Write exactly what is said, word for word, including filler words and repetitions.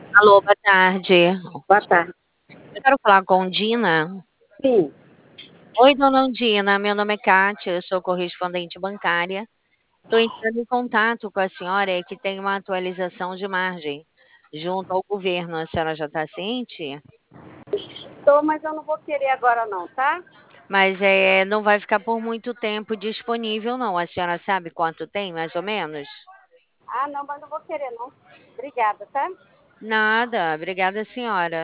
Alô, boa tarde. Boa tarde. Eu quero falar com Dina. Sim. Oi, dona Dina, meu nome é Kátia, eu sou correspondente bancária. Estou entrando em contato com a senhora, é que tem uma atualização de margem junto ao governo. A senhora já está ciente? Tô, mas eu não vou querer agora não, tá? Mas é, não vai ficar por muito tempo disponível, não. A senhora sabe quanto tem, mais ou menos? Ah, não, mas não vou querer não. Obrigada, tá? Nada, obrigada, senhora.